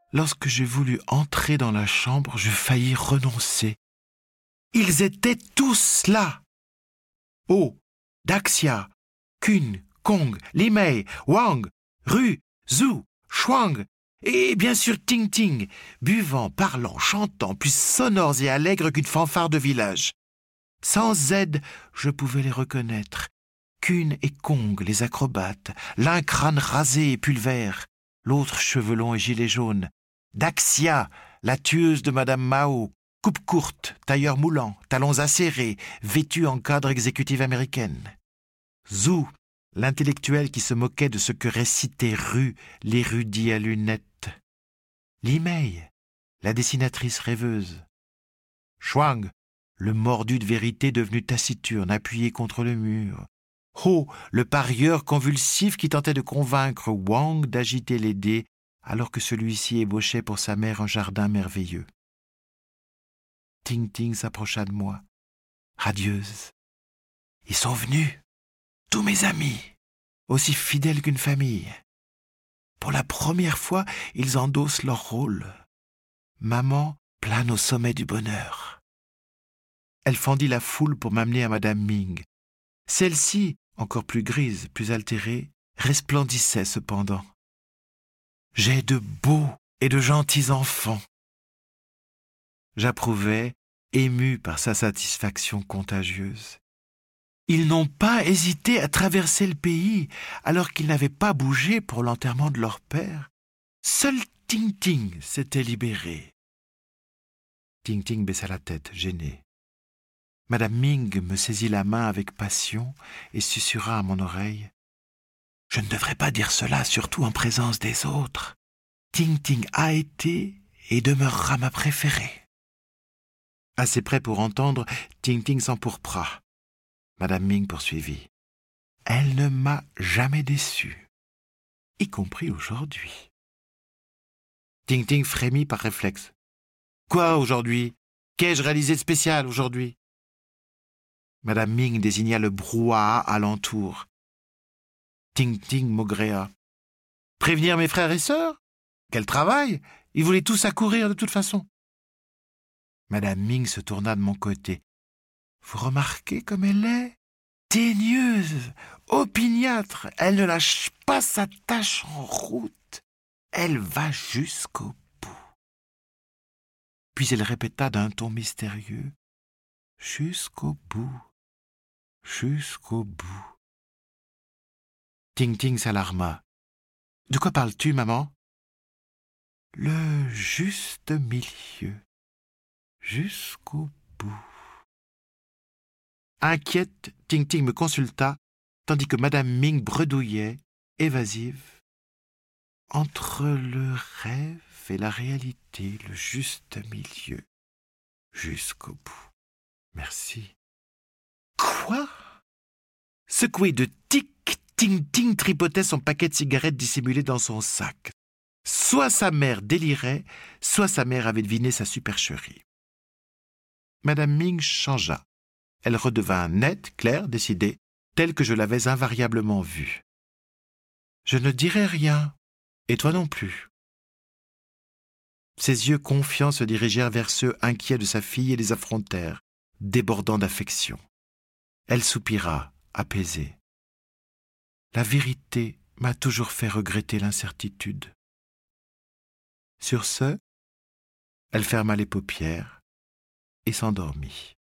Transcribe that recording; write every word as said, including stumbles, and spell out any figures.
Lorsque j'ai voulu entrer dans la chambre, je faillis renoncer. Ils étaient tous là. Oh, Daxia, Kun, Kong, Limei, Wang, Ru, Zhu, Shuang, et bien sûr Ting Ting, buvant, parlant, chantant, plus sonores et allègres qu'une fanfare de village. Sans aide, je pouvais les reconnaître. Kun et Kong, les acrobates, l'un crâne rasé et pulvère, l'autre cheveux longs et gilet jaune. Daxia, la tueuse de Madame Mao, coupe courte, tailleur moulant, talons acérés, vêtue en cadre exécutive américaine. Zhu, l'intellectuel qui se moquait de ce que récitait Ru, l'érudit à lunettes. Limei, la dessinatrice rêveuse. Shuang, le mordu de vérité devenu taciturne, appuyé contre le mur. Ho, le parieur convulsif qui tentait de convaincre Wang d'agiter les dés alors que celui-ci ébauchait pour sa mère un jardin merveilleux. Ting Ting s'approcha de moi, radieuse. Ils sont venus, tous mes amis, aussi fidèles qu'une famille. Pour la première fois, ils endossent leur rôle. Maman plane au sommet du bonheur. Elle fendit la foule pour m'amener à Madame Ming. Celle-ci, encore plus grise, plus altérée, resplendissait cependant. J'ai de beaux et de gentils enfants. J'approuvais, ému par sa satisfaction contagieuse. Ils n'ont pas hésité à traverser le pays alors qu'ils n'avaient pas bougé pour l'enterrement de leur père. Seul Ting Ting s'était libéré. Ting Ting baissa la tête, gênée. Madame Ming me saisit la main avec passion et susurra à mon oreille « Je ne devrais pas dire cela, surtout en présence des autres. Ting Ting a été et demeurera ma préférée. » Assez près pour entendre, Ting Ting s'empourpra. Madame Ming poursuivit. « Elle ne m'a jamais déçue, y compris aujourd'hui. » Ting Ting frémit par réflexe. « Quoi aujourd'hui? Qu'ai-je réalisé de spécial aujourd'hui ?» Madame Ming désigna le brouhaha alentour. Ting Ting maugréa. « Prévenir mes frères et sœurs? Quel travail! Ils voulaient tous accourir de toute façon. » Madame Ming se tourna de mon côté. « Vous remarquez comme elle est? Daigneuse, opiniâtre, elle ne lâche pas sa tâche en route. Elle va jusqu'au bout. » Puis elle répéta d'un ton mystérieux. « Jusqu'au bout, jusqu'au bout. » Ting Ting s'alarma. « De quoi parles-tu, maman ?»« Le juste milieu, jusqu'au bout. » Inquiète, Ting Ting me consulta, tandis que Madame Ming bredouillait, évasive. « Entre le rêve et la réalité, le juste milieu, jusqu'au bout. Merci. » Quoi? Secoué de tic, Ting Ting tripotait son paquet de cigarettes dissimulé dans son sac. Soit sa mère délirait, soit sa mère avait deviné sa supercherie. Madame Ming changea. Elle redevint nette, claire, décidée, telle que je l'avais invariablement vue. Je ne dirai rien, et toi non plus. Ses yeux confiants se dirigèrent vers ceux inquiets de sa fille et les affrontèrent, débordant d'affection. Elle soupira, apaisée. La vérité m'a toujours fait regretter l'incertitude. Sur ce, elle ferma les paupières et s'endormit.